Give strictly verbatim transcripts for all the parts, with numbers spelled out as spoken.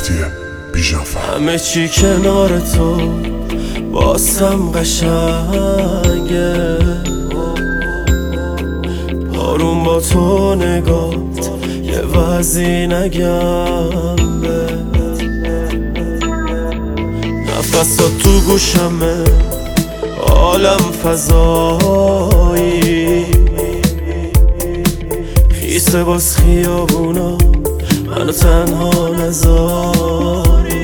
مهدی بیژنفر. همه چی کنار تو باسم قشنگه، آروم با تو نگات یه وضعی نگم بهت، نفسات تو گوشمه عالم فضایی، خیسه باز خیابونا منو تنها نذاری.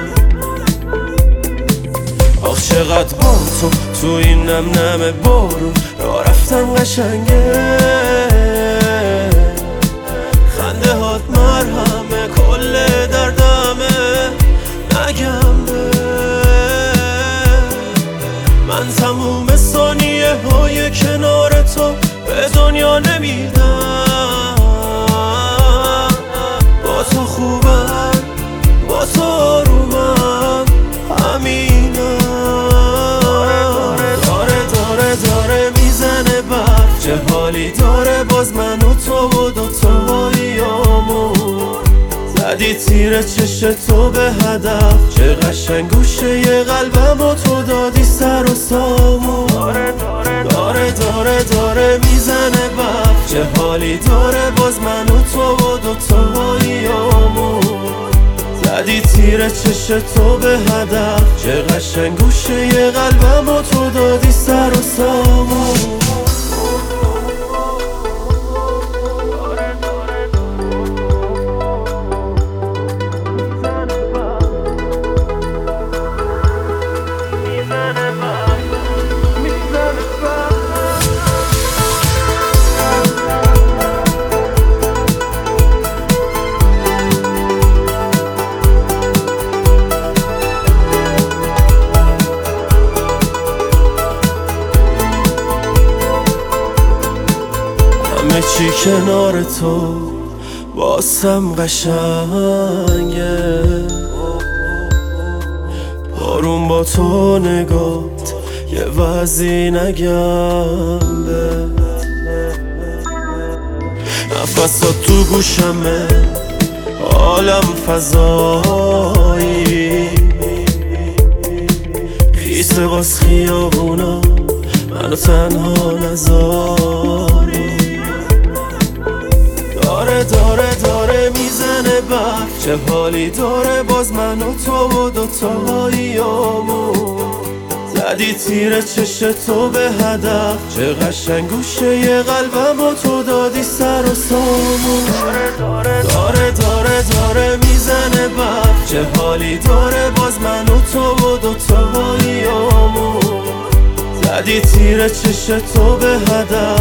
آخ چقدر با تو تو این نم نم بارون را رفتم قشنگه، خنده هات مرهمه کل دردمه نگم به من تموم ثانیه های کنار تو به دنیا نمیدم. با تو خوبم با تو آرومم همینم. داره داره داره میزنه برف، چه حالی داره باز من و تو و دوتاییامون، زدی تیر چش تو به هدف، چه قشنگ گوشه ی قلبم و تو دادی سر و سامون. داره داره داره داره میزنه برف، چه حالی داره باز من و تو و دوتاییامون، زدی تیر چش تو به هدف، چه قشنگ گوشه ی قلبم و تو دادی سر و سامون. همه چی کنار تو باسم قشنگه، آروم با تو نگات یه وضعی نگم بهت، نفسات تو گوشمه عالم فضایی، خیسه باز خیابونا منو تنها نذاری. داره داره داره میزنه برف، چه حالی داره باز من و تو و دوتاییامون، زدی تیر چش تو به هدف، چه قشنگ گوشه ی قلبم و تو دادی سر و سامون. داره داره داره میزنه برف، چه حالی داره باز من و تو و دوتاییامون، زدی تیر چش تو به هدف،